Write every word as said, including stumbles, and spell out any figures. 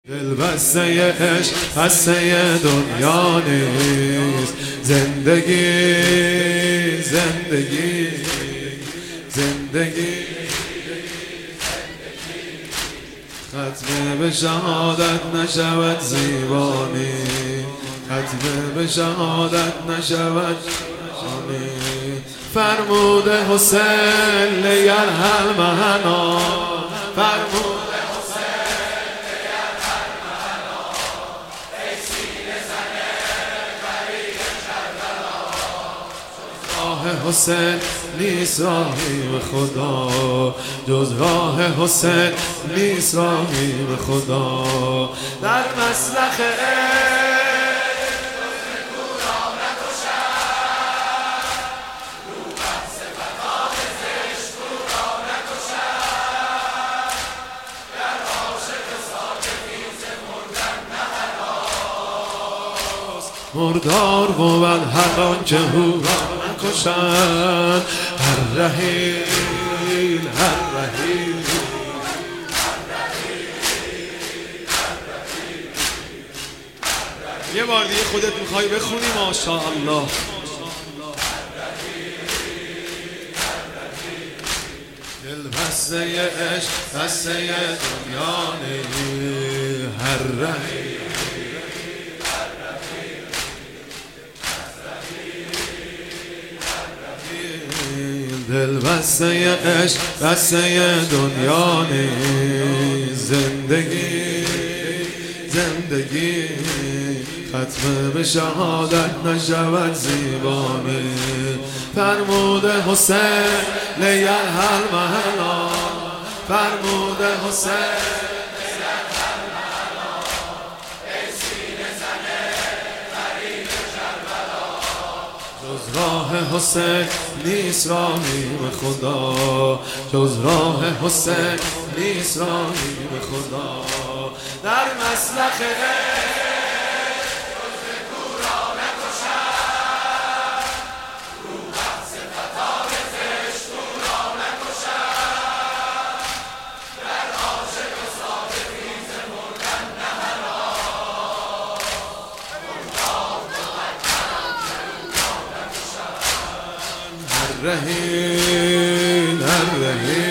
دل بسته عشق هسته دنیا نیست. زندگی زندگی زندگی ختم به شهادت نشود زیبانی، ختم به شهادت نشود زیبانی. فرموده حسین لیرحل مهنا، فرموده حسین نیست راهی به خدا، جز راه حسین نیست راهی به خدا. در مسلخ مردار بود هر آنچه او را نکشند. هر رحیل هر رحیل یه بار دیگه خودت میخوای بخونی ماشاءالله. دل بسته عشق بسته دنیا نیست. هر رحیل دل بسته عشق بسته دنیا نیست. زندگی زندگی ختم به شهادت نشود زیبانی. فرموده حسین لیرحل مهنا، فرموده حسین جز راه حسین نیست راهی به خدا، جز راه حسین نیست راهی به خدا. در مسلخ رحیل هر رحیل